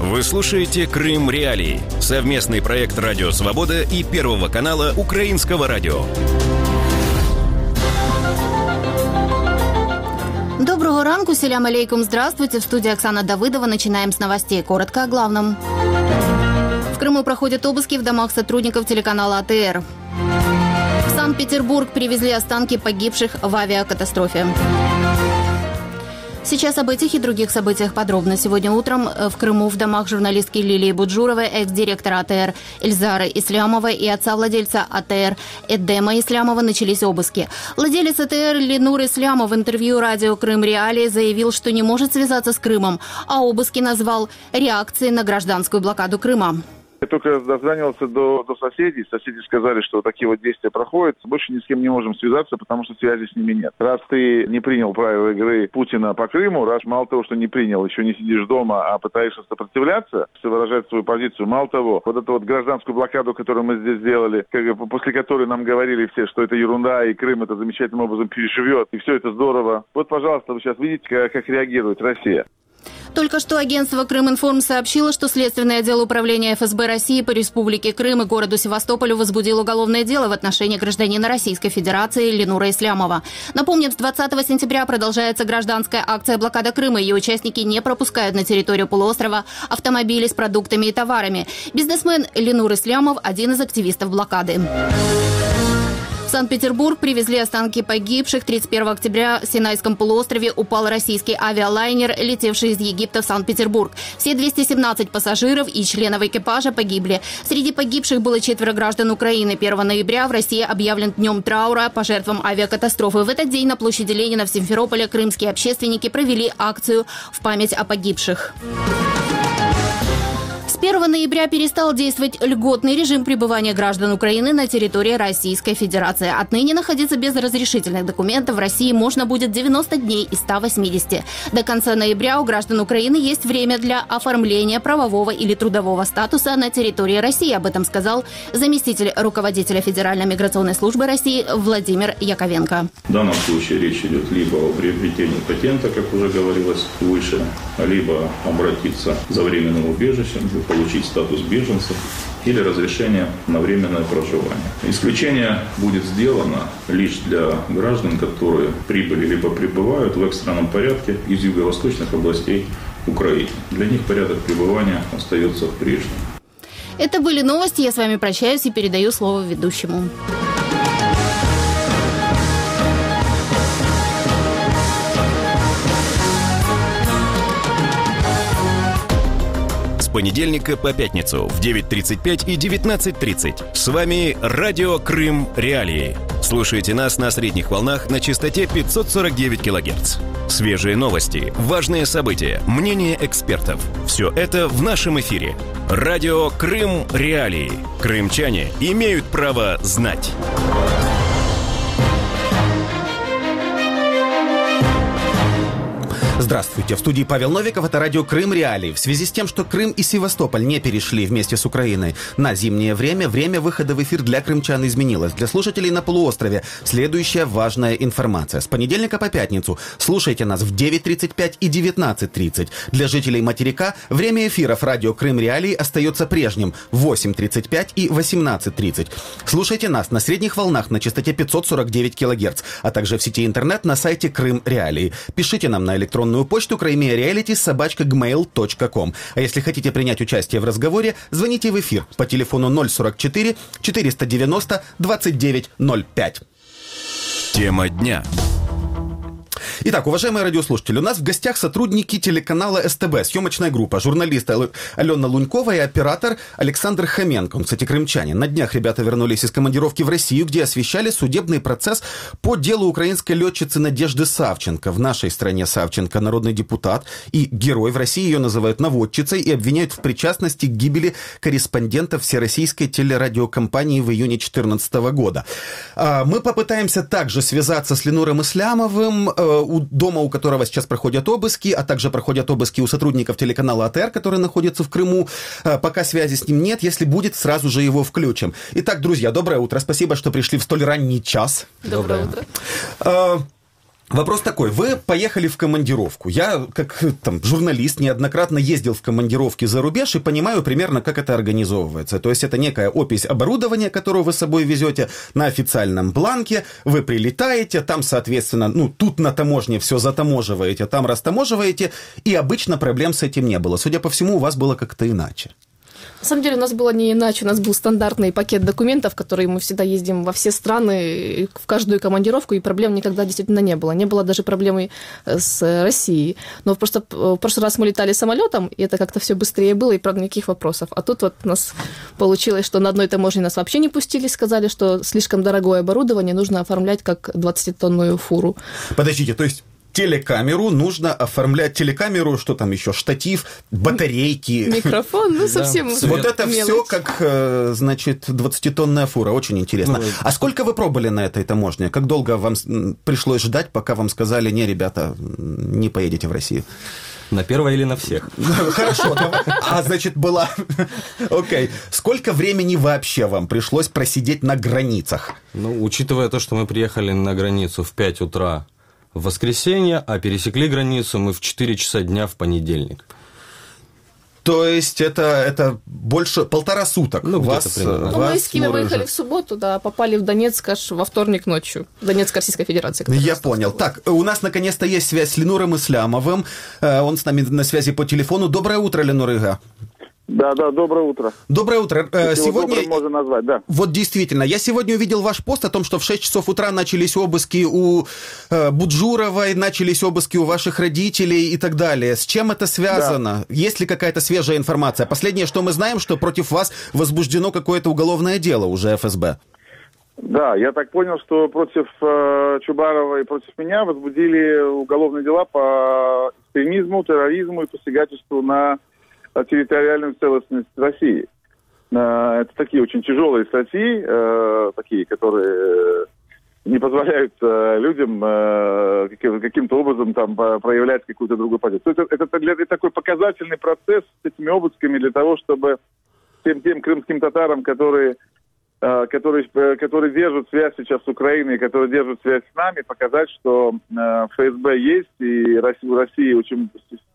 Вы слушаете «Крым Реалии» – совместный проект «Радио Свобода» и Первого канала Украинского радио. Доброго ранку, селям алейкум, здравствуйте. В студии Оксана Давыдова. Начинаем с новостей. Коротко о главном. В Крыму проходят обыски в домах сотрудников телеканала АТР. В Санкт-Петербург привезли останки погибших в авиакатастрофе. Сейчас об этих и других событиях подробно. Сегодня утром в Крыму в домах журналистки Лилии Буджуровой, экс-директора АТР Эльзары Ислямовой и отца владельца АТР Эдема Ислямова начались обыски. Владелец АТР Ленур Ислямов в интервью радио «Крым Реалии» заявил, что не может связаться с Крымом, а обыски назвал реакцией на гражданскую блокаду Крыма. Я только дозвонился до соседей. Соседи сказали, что такие вот действия проходят. Больше ни с кем не можем связаться, потому что связи с ними нет. Раз ты не принял правила игры Путина по Крыму, раз мало того, что не принял, еще не сидишь дома, а пытаешься сопротивляться, выражать свою позицию, мало того, вот эту вот гражданскую блокаду, которую мы здесь сделали, после которой нам говорили все, что это ерунда, и Крым это замечательным образом переживет, и все это здорово. Вот, пожалуйста, вы сейчас видите, как реагирует Россия. Только что агентство «Крыминформ» сообщило, что Следственный отдел управления ФСБ России по Республике Крым и городу Севастополю возбудил уголовное дело в отношении гражданина Российской Федерации Ленура Ислямова. Напомним, с 20 сентября продолжается гражданская акция «Блокада Крыма». Ее участники не пропускают на территорию полуострова автомобили с продуктами и товарами. Бизнесмен Ленур Ислямов – один из активистов блокады. В Санкт-Петербург привезли останки погибших. 31 октября в Синайском полуострове упал российский авиалайнер, летевший из Египта в Санкт-Петербург. Все 217 пассажиров и членов экипажа погибли. Среди погибших было 4 граждан Украины. 1 ноября в России объявлен днем траура по жертвам авиакатастрофы. В этот день на площади Ленина в Симферополе крымские общественники провели акцию в память о погибших. С 1 ноября перестал действовать льготный режим пребывания граждан Украины на территории Российской Федерации. Отныне находиться без разрешительных документов в России можно будет 90 дней из 180. До конца ноября у граждан Украины есть время для оформления правового или трудового статуса на территории России. Об этом сказал заместитель руководителя Федеральной миграционной службы России Владимир Яковенко. В данном случае речь идет либо о приобретении патента, как уже говорилось выше, либо обратиться за временным убежищем, получить статус беженца или разрешение на временное проживание. Исключение будет сделано лишь для граждан, которые прибыли либо прибывают в экстренном порядке из юго-восточных областей Украины. Для них порядок пребывания остается прежним. Это были новости. Я с вами прощаюсь и передаю слово ведущему. С понедельника по пятницу в 9:35 и 19:30. С вами радио «Крым Реалии». Слушайте нас на средних волнах на частоте 549 кГц. Свежие новости, важные события, мнения экспертов. Все это в нашем эфире. Радио «Крым Реалии». Крымчане имеют право знать. Здравствуйте. В студии Павел Новиков. Это радио «Крым Реалии». В связи с тем, что Крым и Севастополь не перешли вместе с Украиной на зимнее время, время выхода в эфир для крымчан изменилось. Для слушателей на полуострове следующая важная информация. С понедельника по пятницу слушайте нас в 9:35 и 19:30. Для жителей материка время эфиров радио «Крым Реалии» остается прежним в 8:35 и 18:30. Слушайте нас на средних волнах на частоте 549 кГц, а также в сети интернет на сайте «Крым Реалии». Пишите нам на электронную почту krymreality@gmail.com. А если хотите принять участие в разговоре, звоните в эфир по телефону 044 490 2905. Тема дня. Итак, уважаемые радиослушатели, у нас в гостях сотрудники телеканала СТБ, съемочная группа, журналисты Алена Лунькова и оператор Александр Хоменко. Он, кстати, крымчанин. На днях ребята вернулись из командировки в Россию, где освещали судебный процесс по делу украинской летчицы Надежды Савченко. В нашей стране Савченко народный депутат и герой. В России ее называют наводчицей и обвиняют в причастности к гибели корреспондента всероссийской телерадиокомпании в июне 2014 года. Мы попытаемся также связаться с Ленуром Ислямовым, у дома, у которого сейчас проходят обыски, а также проходят обыски у сотрудников телеканала АТР, который находится в Крыму. Пока связи с ним нет, если будет, сразу же его включим. Итак, друзья, доброе утро. Спасибо, что пришли в столь ранний час. Доброе утро. Вопрос такой. Вы поехали в командировку. Я, как там, журналист, неоднократно ездил в командировки за рубеж и понимаю примерно, как это организовывается. То есть это некая опись оборудования, которую вы с собой везете на официальном бланке. Вы прилетаете, там, соответственно, тут на таможне все затаможиваете, там растаможиваете. И обычно проблем с этим не было. Судя по всему, у вас было как-то иначе. На самом деле у нас было не иначе, у нас был стандартный пакет документов, которые мы всегда ездим во все страны, в каждую командировку, и проблем никогда действительно не было. Не было даже проблемы с Россией. Но просто в прошлый раз мы летали самолетом, и это как-то все быстрее было, и, правда, никаких вопросов. А тут вот у нас получилось, что на одной таможне нас вообще не пустили, сказали, что слишком дорогое оборудование нужно оформлять как 20-тонную фуру. Подождите, то есть телекамеру нужно оформлять, телекамеру, что там еще, штатив, батарейки. Микрофон, совсем Вот это мелочь. все как, значит, 20-тонная фура, очень интересно. А сколько вы пробыли на этой таможне? Как долго вам пришлось ждать, пока вам сказали, не, ребята, не поедете в Россию? На первое или на всех? Хорошо, значит, была... Окей. Сколько времени вообще вам пришлось просидеть на границах? Учитывая то, что мы приехали на границу в 5 утра в воскресенье, а пересекли границу мы в 4 часа дня в понедельник. То есть это больше 1,5 суток. Где-то примерно. Мы из Киева выехали в субботу, попали в Донецк аж во вторник ночью. Донецк, Российская Федерация. Я понял. Так, у нас наконец-то есть связь с Ленуром Ислямовым. Он с нами на связи по телефону. Доброе утро, Ленур Ига. Да, доброе утро. Доброе утро. Сегодня... можно назвать, да. Вот действительно, я сегодня увидел ваш пост о том, что в 6 часов утра начались обыски у Буджуровой, начались обыски у ваших родителей и так далее. С чем это связано? Да. Есть ли какая-то свежая информация? Последнее, что мы знаем, что против вас возбуждено какое-то уголовное дело уже ФСБ. Да, я так понял, что против Чубарова и против меня возбудили уголовные дела по экстремизму, терроризму и посягательству на территориальную целостность России. Это такие очень тяжелые статьи, такие, которые не позволяют людям каким-то образом там проявлять какую-то другую позицию. Это такой показательный процесс с этими обысками для того, чтобы тем крымским татарам, которые держат связь сейчас с Украиной, которые держат связь с нами, показать, что ФСБ есть, и у России очень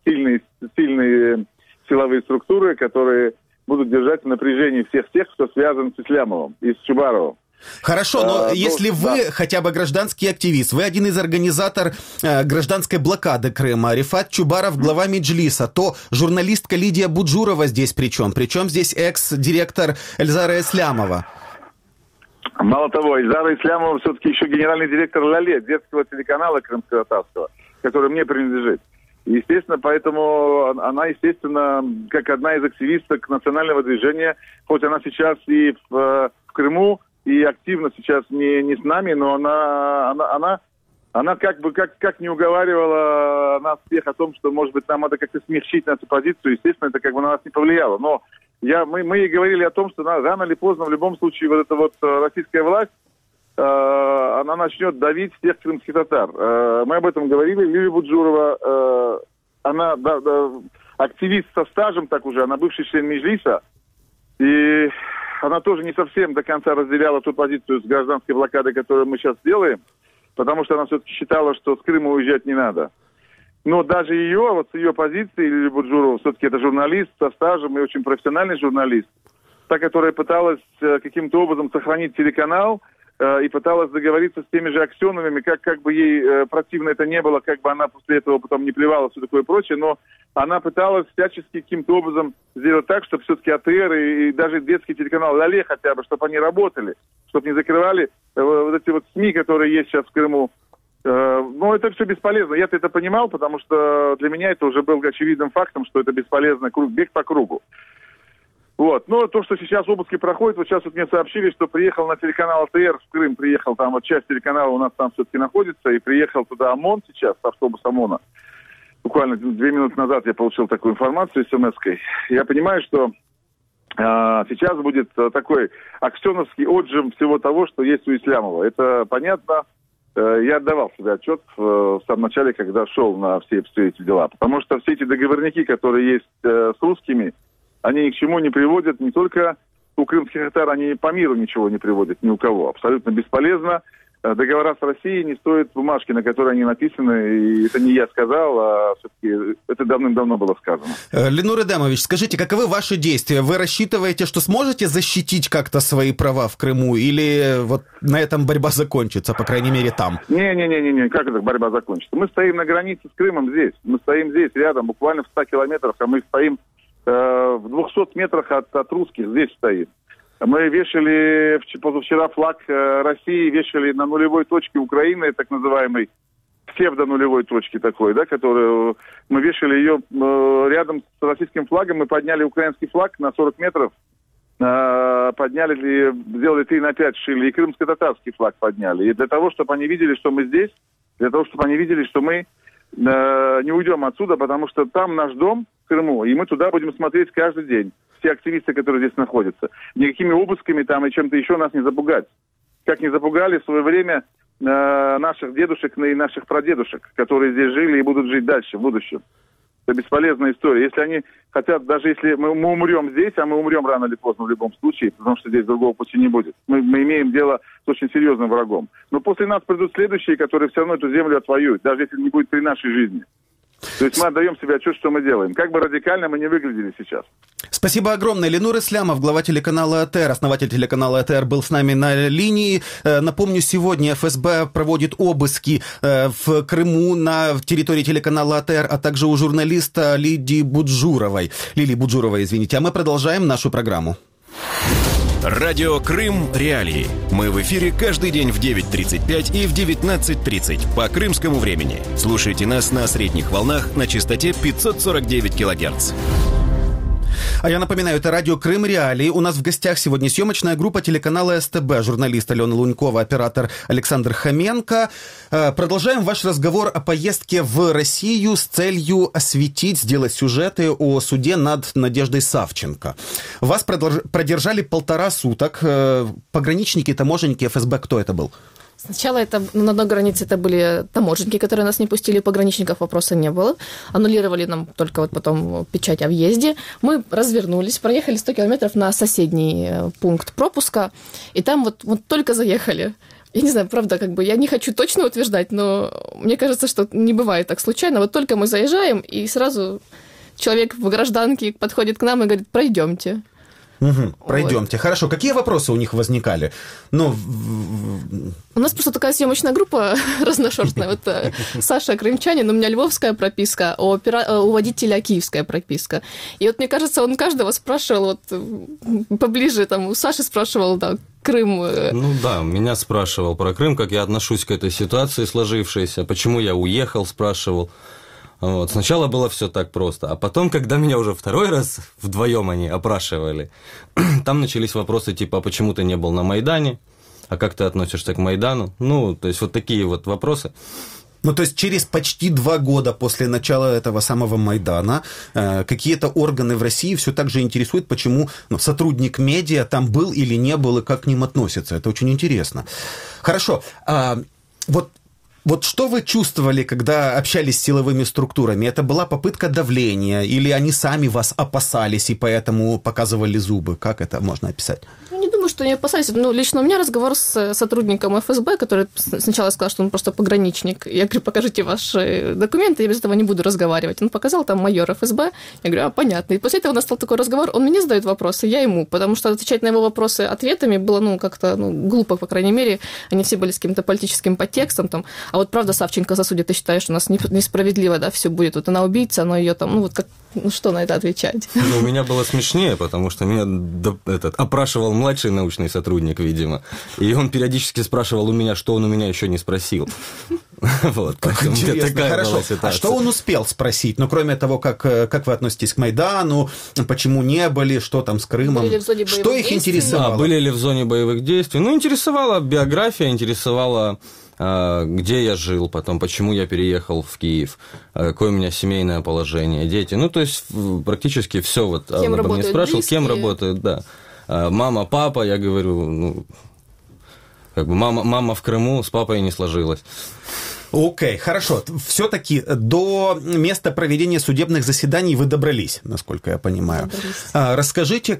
сильные силовые структуры, которые будут держать в напряжении всех тех, кто связан с Ислямовым и с Чубаровым. Хорошо, но если вы хотя бы гражданский активист, вы один из организаторов гражданской блокады Крыма, Рифат Чубаров, глава Меджлиса, то журналистка Лидия Буджурова здесь при чем? Причем здесь экс-директор Эльзара Ислямова? Мало того, Эльзара Ислямова все-таки еще генеральный директор «Лале», детского телеканала крымско-татарского, который мне принадлежит. Естественно, поэтому она, естественно, как одна из активисток национального движения, хоть она сейчас и в Крыму, и активно сейчас не с нами, но она как не уговаривала нас всех о том, что, может быть, нам надо как-то смягчить нашу позицию, естественно, это как бы на нас не повлияло. Но мы ей говорили о том, что рано или поздно, в любом случае, вот эта вот российская власть, она начнет давить всех крымских татар. Мы об этом говорили. Лилия Буджурова, она активист со стажем, так уже, она бывший член Меджлиса, и она тоже не совсем до конца разделяла ту позицию с гражданской блокадой, которую мы сейчас делаем, потому что она все-таки считала, что с Крыма уезжать не надо. Но даже с ее позиции, Лилия Буджурова, все-таки это журналист со стажем и очень профессиональный журналист, та, которая пыталась каким-то образом сохранить телеканал, и пыталась договориться с теми же Аксеновыми, как бы ей противно это не было, как бы она после этого потом не плевала, все такое прочее, но она пыталась всячески каким-то образом сделать так, чтобы все-таки АТР и даже детский телеканал «Лале» хотя бы, чтобы они работали, чтобы не закрывали вот эти вот СМИ, которые есть сейчас в Крыму. Но это все бесполезно. Я-то это понимал, потому что для меня это уже был очевидным фактом, что это бесполезно, бег по кругу. Вот. Но то, что сейчас обыски проходят, вот сейчас вот мне сообщили, что приехал на телеканал АТР в Крым, приехал там, вот часть телеканала у нас там все-таки находится, и приехал туда ОМОН сейчас, автобус ОМОНа. Буквально 2 минуты назад я получил такую информацию смс-кой. Я понимаю, что сейчас будет такой аксеновский отжим всего того, что есть у Ислямова. Это понятно. Я отдавал себе отчет в самом начале, когда шел на все эти дела. Потому что все эти договорники, которые есть с русскими, они ни к чему не приводят, не только у крымских татар, они по миру ничего не приводят, ни у кого. Абсолютно бесполезно. договора с Россией не стоят бумажки, на которой они написаны, и это не я сказал, а все-таки это давным-давно было сказано. Ленур Эдемович, скажите, каковы ваши действия? Вы рассчитываете, что сможете защитить как-то свои права в Крыму, или вот на этом борьба закончится, по крайней мере, там? Не, как это борьба закончится? Мы стоим на границе с Крымом здесь, мы стоим здесь рядом, буквально в 100 километрах, а мы стоим в 200 метрах от русских, здесь стоим. Мы вешали позавчера флаг России, вешали на нулевой точке Украины, так называемой псевдо-нулевой точки такой, да, которую мы вешали ее рядом с российским флагом, мы подняли украинский флаг на 40 метров, подняли, сделали 3/5 шили, и крымско-татарский флаг подняли. И для того, чтобы они видели, что мы здесь, для того, чтобы они видели, что мы не уйдем отсюда, потому что там наш дом в Крыму, и мы туда будем смотреть каждый день. Все активисты, которые здесь находятся. Никакими обысками там и чем-то еще нас не запугать. Как не запугали в свое время наших дедушек и наших прадедушек, которые здесь жили и будут жить дальше, в будущем. Это бесполезная история. Если они хотят, даже если мы умрем здесь, а мы умрем рано или поздно в любом случае, потому что здесь другого пути не будет. Мы имеем дело с очень серьезным врагом. Но после нас придут следующие, которые все равно эту землю отвоюют, даже если не будет при нашей жизни. То есть мы отдаем себе отчет, что мы делаем. Как бы радикально мы не выглядели сейчас. Спасибо огромное. Ленур Ислямов, глава телеканала АТР, основатель телеканала АТР, был с нами на линии. Напомню, сегодня ФСБ проводит обыски в Крыму на территории телеканала АТР, а также у журналиста Лилии Буджуровой. А мы продолжаем нашу программу. Радио Крым Реалии. Мы в эфире каждый день в 9:35 и в 19:30 по крымскому времени. Слушайте нас на средних волнах на частоте 549 килогерц. А я напоминаю, это радио Крым Реалии. У нас в гостях сегодня съемочная группа телеканала СТБ, журналист Алена Лунькова, оператор Александр Хоменко. Продолжаем ваш разговор о поездке в Россию с целью осветить, сделать сюжеты о суде над Надеждой Савченко. Вас продержали 1,5 суток. Пограничники, таможенники, ФСБ, кто это был? Сначала на одной границе это были таможенники, которые нас не пустили, пограничников вопроса не было. Аннулировали нам только вот потом печать о въезде. Мы развернулись, проехали 100 километров на соседний пункт пропуска, и там вот только заехали. Я не знаю, правда, я не хочу точно утверждать, но мне кажется, что не бывает так случайно. Вот только мы заезжаем, и сразу человек в гражданке подходит к нам и говорит: пройдемте. Пройдемте. Вот. Хорошо. Какие вопросы у них возникали? У нас просто такая съемочная группа разношерстная. Вот Саша крымчанин, у меня львовская прописка, у водителя киевская прописка. И вот мне кажется, он каждого спрашивал, вот поближе, там, у Саши спрашивал, да, Крым. Меня спрашивал про Крым, как я отношусь к этой ситуации сложившейся, почему я уехал, спрашивал. Вот. Сначала было все так просто, а потом, когда меня уже второй раз вдвоем они опрашивали, там начались вопросы типа: а почему ты не был на Майдане, а как ты относишься к Майдану? То есть вот такие вот вопросы. То есть через почти 2 года после начала этого самого Майдана какие-то органы в России все так же интересуют, почему сотрудник медиа там был или не был, и как к ним относятся. Это очень интересно. Хорошо. Вот что вы чувствовали, когда общались с силовыми структурами? Это была попытка давления, или они сами вас опасались и поэтому показывали зубы? Как это можно описать? Не думаю, что они опасались. Лично у меня разговор с сотрудником ФСБ, который сначала сказал, что он просто пограничник. Я говорю: покажите ваши документы, я без этого не буду разговаривать. Он показал там майор ФСБ. Я говорю: понятно. И после этого у нас стал такой разговор. Он мне задает вопросы, я ему, потому что отвечать на его вопросы ответами было, как-то глупо, по крайней мере. Они все были с каким-то политическим подтекстом. Там. А вот правда Савченко засудит, ты считаешь, у нас несправедливо, да, все будет. Вот она убийца, но ее там, что на это отвечать? У меня было смешнее, потому что меня опрашивал младший научный сотрудник, видимо, и он периодически спрашивал у меня, что он у меня еще не спросил. Вот, как интересно. Хорошо. А что он успел спросить? Кроме того, как вы относитесь к Майдану, почему не были, что там с Крымом? Что их интересовало? Были ли в зоне боевых действий? Интересовала биография, интересовала, где я жил, потом, почему я переехал в Киев, какое у меня семейное положение, дети. То есть практически все вот кем он мне спрашивал, близкие? Кем работают, да. Мама, папа, я говорю, мама в Крыму, с папой не сложилось. Окей, хорошо. Все-таки до места проведения судебных заседаний вы добрались, насколько я понимаю. Расскажите,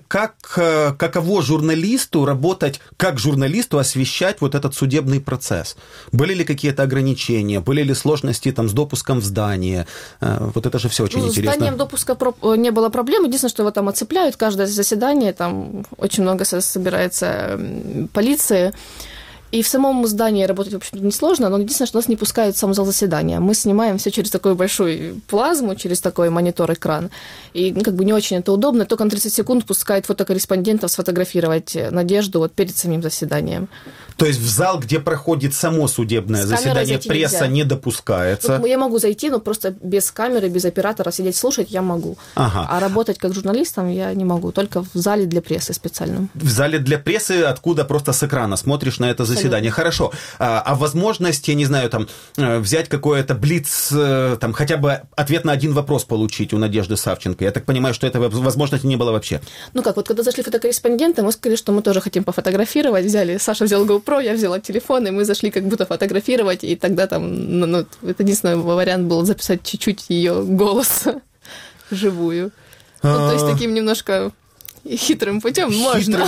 каково журналисту работать, как журналисту освещать вот этот судебный процесс? Были ли какие-то ограничения? Были ли сложности там с допуском в здание? Вот это же все очень интересно. С зданием допуска не было проблем. Единственное, что его там оцепляют каждое заседание, там очень много собирается полиции. И в самом здании работать, в общем-то, несложно, но единственное, что нас не пускают в сам зал заседания. Мы снимаем все через такой большой плазму, через такой монитор-экран. И как бы не очень это удобно. Только на 30 секунд пускают фотокорреспондентов сфотографировать Надежду вот перед самим заседанием. То есть в зал, где проходит само судебное заседание, пресса не допускается? Я могу зайти, но просто без камеры, без оператора сидеть слушать я могу. Ага. А работать как журналистом я не могу. Только в зале для прессы специальном. В зале для прессы, откуда просто с экрана смотришь на это заседание. Хорошо. А возможность, я не знаю, там, взять какое-то блиц, там, хотя бы ответ на один вопрос получить у Надежды Савченко. Я так понимаю, что этой возможности не было вообще. Ну как, вот когда зашли фотокорреспонденты, мы сказали, что мы тоже хотим пофотографировать. Саша взял GoPro, я взяла телефон, и мы зашли как будто фотографировать. И тогда там, это единственный вариант был записать чуть-чуть ее голос вживую. То есть таким немножко... хитрым путем можно.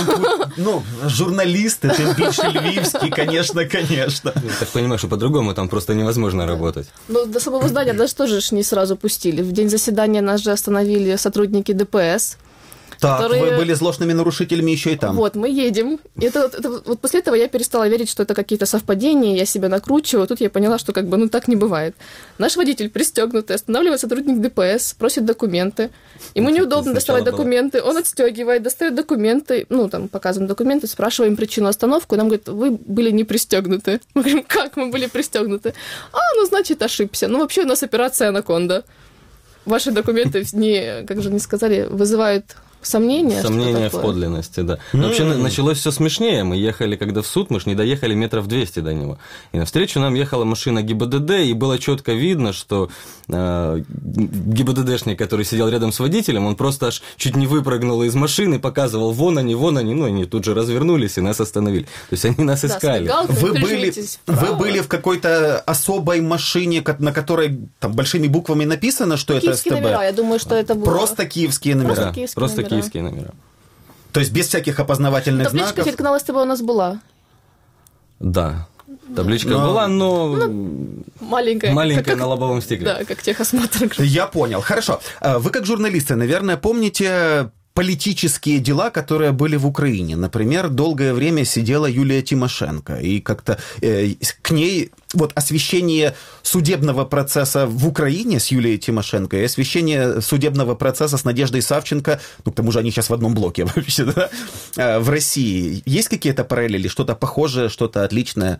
Журналисты, тем більше львівські, конечно. Я так понимаю, что по-другому там просто невозможно работать. До самого здания даже тоже не сразу пустили. В день заседания нас же остановили сотрудники ДПС. Так, вы были злостными нарушителями еще и там. Вот, мы едем. Вот после этого я перестала верить, что это какие-то совпадения, я себя накручиваю. Тут я поняла, что так не бывает. Наш водитель пристегнутый, останавливает сотрудник ДПС, просит документы. Ему неудобно доставать документы. Он отстегивает, достает документы, показываем документы, спрашиваем причину остановки. Нам говорят, вы были не пристегнуты. Мы говорим, как мы были пристегнуты? Значит, ошибся. Вообще у нас операция «Анаконда». Ваши документы, как же не сказали, вызывают... Сомнения в подлинности, да. Но вообще началось все смешнее. Мы ехали, когда в суд, мы же не доехали метров 200 до него. И навстречу нам ехала машина ГИБДД, и было четко видно, что ГИБДДшник, который сидел рядом с водителем, он просто аж чуть не выпрыгнул из машины, показывал вон они, они тут же развернулись и нас остановили. То есть они нас искали. Вы были в какой-то особой машине, на которой там большими буквами написано, что это СТБ? Киевские номера, я думаю, что это было... Просто киевские номера? Просто киевские номера. То есть без всяких опознавательных знаков? Табличка телеканала СТБ у нас была. Да. Табличка была, но маленькая на лобовом стекле. Да, как техосмотр. Я понял. Хорошо. Вы как журналисты, наверное, помните политические дела, которые были в Украине. Например, долгое время сидела Юлия Тимошенко, и как-то к ней освещение судебного процесса в Украине с Юлией Тимошенко и освещение судебного процесса с Надеждой Савченко, к тому же они сейчас в одном блоке вообще, да, в России. Есть какие-то параллели, что-то похожее, что-то отличное?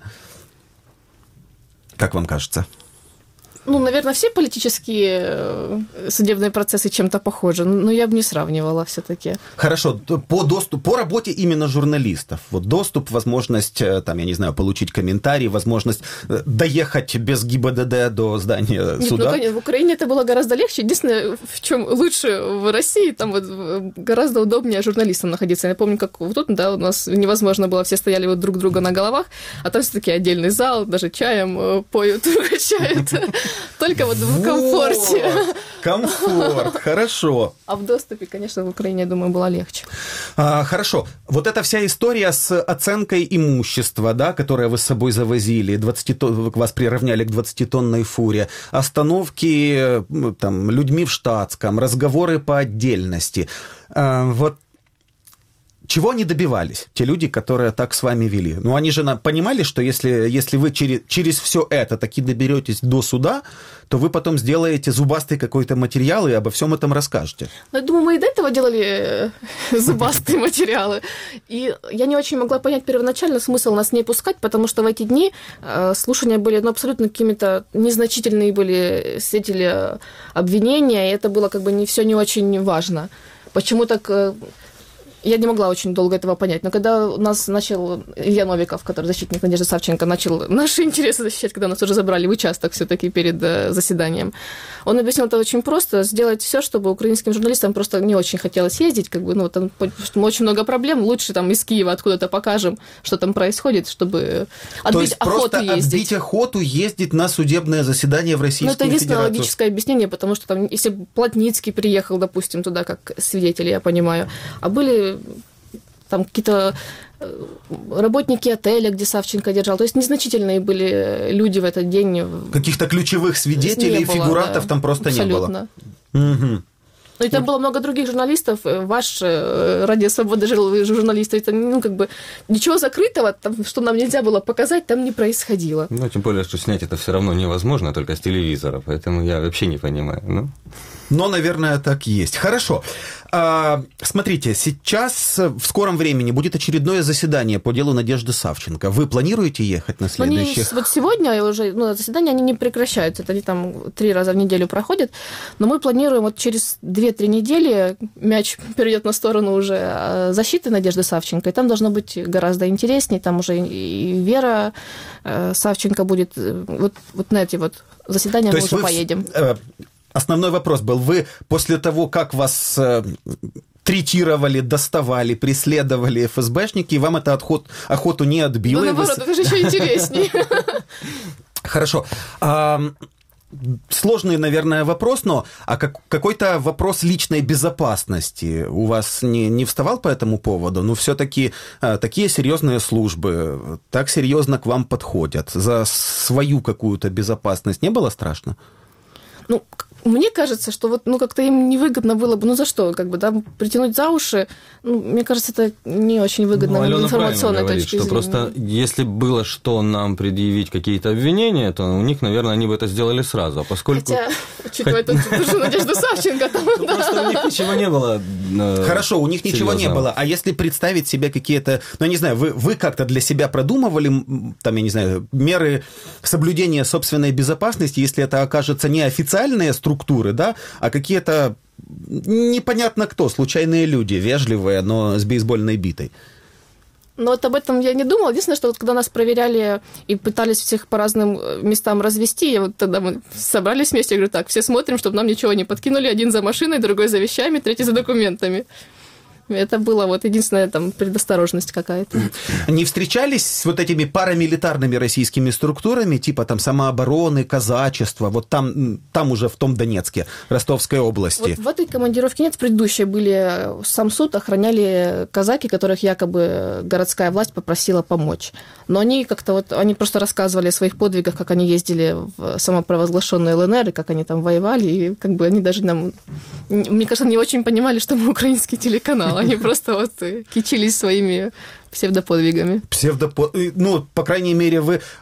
Как вам кажется? Наверное, все политические судебные процессы чем-то похожи, но я бы не сравнивала все-таки. Хорошо, по работе именно журналистов. Доступ, возможность, получить комментарий, возможность доехать без ГИБДД до здания суда. Конечно, в Украине это было гораздо легче. Единственное, в чем лучше в России, там гораздо удобнее журналистам находиться. Я помню, как тут, у нас невозможно было, все стояли друг друга на головах, а там все-таки отдельный зал, даже чаем поют, угощают. Только в комфорте. Комфорт, хорошо. А в доступе, конечно, в Украине, я думаю, было легче. Хорошо. Вот эта вся история с оценкой имущества, да, которое вы с собой завозили, вас приравняли к 20-тонной фуре, остановки людьми в штатском, разговоры по отдельности. Чего они добивались, те люди, которые так с вами вели? Они же понимали, что если вы через все это таки доберетесь до суда, то вы потом сделаете зубастый какой-то материал и обо всем этом расскажете. Я думаю, мы и до этого делали зубастые материалы. И я не очень могла понять первоначально смысл нас не пускать, потому что в эти дни слушания были абсолютно какими-то незначительные были свидетели обвинения, и это было не все не очень важно. Почему так... Я не могла очень долго этого понять. Но когда у нас начал Илья Новиков, который защитник Надежды Савченко, начал наши интересы защищать, когда нас уже забрали в участок все-таки перед заседанием, он объяснил это очень просто. Сделать все, чтобы украинским журналистам просто не очень хотелось ездить. Как бы, ну, там очень много проблем. Лучше там из Киева откуда-то покажем, что там происходит, чтобы отбить охоту ездить. Отбить охоту ездить на судебное заседание в Российскую Федерацию. Ну, это единственное логическое объяснение, потому что там, если Плотницкий приехал, допустим, туда как свидетель, я понимаю, а были там какие-то работники отеля, где Савченко держал. То есть незначительные были люди в этот день. Каких-то ключевых свидетелей, фигурантов там просто абсолютно не было. Угу. Ну, и там было много других журналистов. Ваш «Радио Свобода» журналисты. Это, ну, как бы, ничего закрытого, там, что нам нельзя было показать, там не происходило. Ну, тем более, что снять это все равно невозможно, только с телевизора. Поэтому я вообще не понимаю. Ну. Но, наверное, так и есть. Хорошо. Смотрите, сейчас в скором времени будет очередное заседание по делу Надежды Савченко. Вы планируете ехать на следующих? Вот сегодня уже заседания они не прекращаются. Это они там 3 раза в неделю проходят. Но мы планируем вот через 2-3 недели мяч перейдет на сторону уже защиты Надежды Савченко. И там должно быть гораздо интереснее. Там уже и Вера Савченко будет. Вот на эти вот заседания мы уже поедем. Основной вопрос был, вы после того, как вас третировали, доставали, преследовали ФСБшники, вам это охоту не отбило? Ну, наоборот, это же еще интереснее. Хорошо. Сложный, наверное, вопрос, но какой-то вопрос личной безопасности у вас не вставал по этому поводу? Ну, все-таки такие серьезные службы так серьезно к вам подходят. За свою какую-то безопасность не было страшно? Ну, мне кажется, что вот, ну, как-то им невыгодно было бы, ну, за что, как бы, да, притянуть за уши, ну, мне кажется, это не очень выгодно с информационной точки зрения. Просто если было что нам предъявить какие-то обвинения, то у них, наверное, они бы это сделали сразу, а поскольку... Хотя, учитывая ту же Надежду Савченко, там, да. Просто у них ничего не было. Хорошо, у них ничего не было, а если представить себе какие-то, ну, я не знаю, вы как-то для себя продумывали, там, я не знаю, меры соблюдения собственной безопасности, если это окажется не официальные структуры, да, а какие-то непонятно кто, случайные люди, вежливые, но с бейсбольной битой. Но вот об этом я не думала. Единственное, что вот когда нас проверяли и пытались всех по разным местам развести, вот тогда мы собрались вместе, я говорю, так, все смотрим, чтобы нам ничего не подкинули, один за машиной, другой за вещами, третий за документами. Это была вот единственная там предосторожность какая-то. Не встречались с вот этими парамилитарными российскими структурами, типа там самообороны, казачества, вот там уже в том Донецке, Ростовской области? Вот в этой командировке нет, в предыдущей были, сам суд охраняли казаки, которых якобы городская власть попросила помочь. Но они как-то вот, они просто рассказывали о своих подвигах, как они ездили в самопровозглашенную ЛНР, и как они там воевали, и как бы они даже нам, мне кажется, не очень понимали, что мы украинский телеканал. Они просто вот кичились своими псевдоподвигами. Ну, по крайней мере,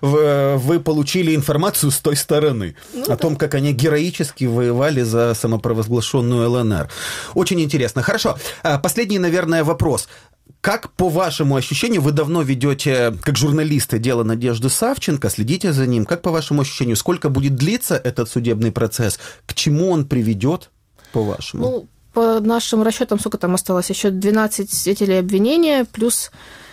вы получили информацию с той стороны о том, как они героически воевали за самопровозглашенную ЛНР. Очень интересно. Хорошо. Последний, наверное, вопрос. Как, по вашему ощущению, вы давно ведете, как журналисты, дело Надежды Савченко, следите за ним. Как, по вашему ощущению, сколько будет длиться этот судебный процесс? К чему он приведет, по-вашему? Ну, по нашим расчетам, сколько там осталось? Еще 12 свидетелей обвинения, плюс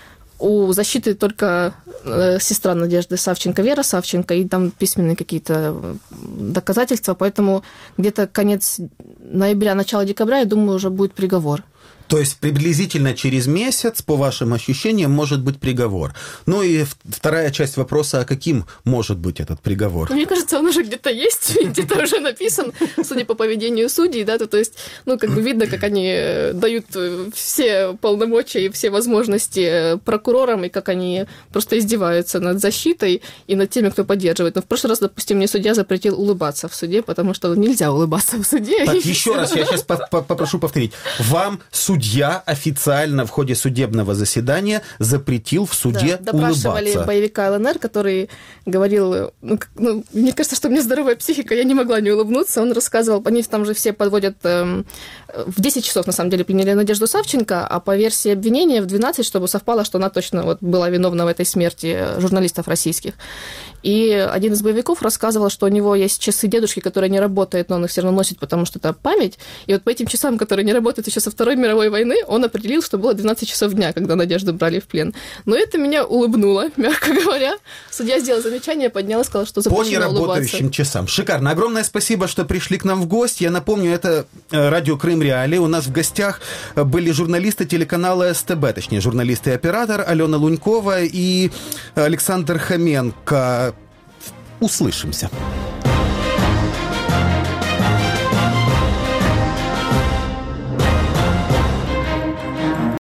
у защиты только сестра Надежды Савченко, Вера Савченко, и там письменные какие-то доказательства, поэтому где-то конец ноября, начало декабря, я думаю, уже будет приговор. То есть приблизительно через месяц, по вашим ощущениям, может быть приговор. Ну и вторая часть вопроса, а каким может быть этот приговор? Мне кажется, он уже где-то есть, где-то уже написан, судя по поведению судей, да, то есть, ну, как бы видно, как они дают все полномочия и все возможности прокурорам, и как они просто издеваются над защитой и над теми, кто поддерживает. Но в прошлый раз, допустим, мне судья запретил улыбаться в суде, потому что нельзя улыбаться в суде. Так, еще раз, я сейчас попрошу повторить. Вам судья официально в ходе судебного заседания запретил в суде улыбаться. Допрашивали боевика ЛНР, который говорил, мне кажется, что у меня здоровая психика, я не могла не улыбнуться. Он рассказывал, они там же все подводят, в 10 часов, на самом деле, приняли Надежду Савченко, а по версии обвинения в 12, чтобы совпало, что она точно вот была виновна в этой смерти журналистов российских. И один из боевиков рассказывал, что у него есть часы дедушки, которые не работают, но он их все равно носит, потому что это память. И вот по этим часам, которые не работают еще со Второй мировой мировой войны, он определил, что было 12 часов дня, когда Надежду брали в плен. Но это меня улыбнуло, мягко говоря. Судья сделал замечание, поднял и сказал, что запрещено улыбаться. По неработающим часам. Шикарно. Огромное спасибо, что пришли к нам в гости. Я напомню, это радио Крым Реалии. У нас в гостях были журналисты телеканала СТБ, точнее, журналист и оператор Алена Лунькова и Александр Хоменко. Услышимся.